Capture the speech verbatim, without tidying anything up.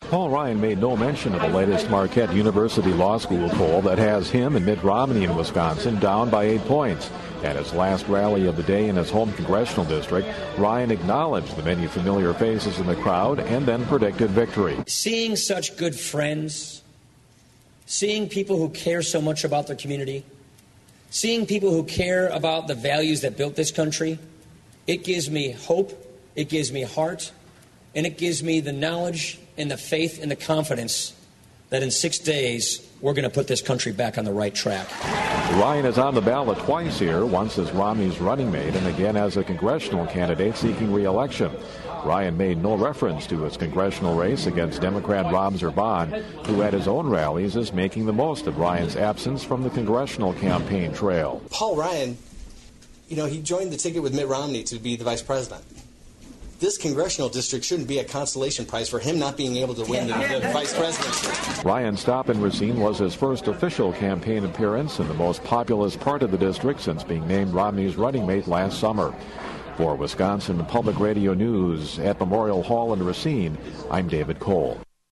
Paul Ryan made no mention of the latest Marquette University Law School poll that has him and Mitt Romney in Wisconsin down by eight points. At his last rally of the day in his home congressional district, Ryan acknowledged the many familiar faces in the crowd and then predicted victory. Seeing such good friends, seeing people who care so much about their community, seeing people who care about the values that built this country, it gives me hope, it gives me heart, and it gives me the knowledge and the faith and the confidence that in six days we're going to put this country back on the right track. Ryan is on the ballot twice here, once as Romney's running mate and again as a congressional candidate seeking re-election. Ryan made no reference to his congressional race against Democrat Rob Zerban, who at his own rallies is making the most of Ryan's absence from the congressional campaign trail. Paul Ryan, you know, he joined the ticket with Mitt Romney to be the vice president. This congressional district shouldn't be a consolation prize for him not being able to win the, the vice presidency. Ryan's stop in Racine was his first official campaign appearance in the most populous part of the district since being named Romney's running mate last summer. For Wisconsin Public Radio News at Memorial Hall in Racine, I'm David Cole.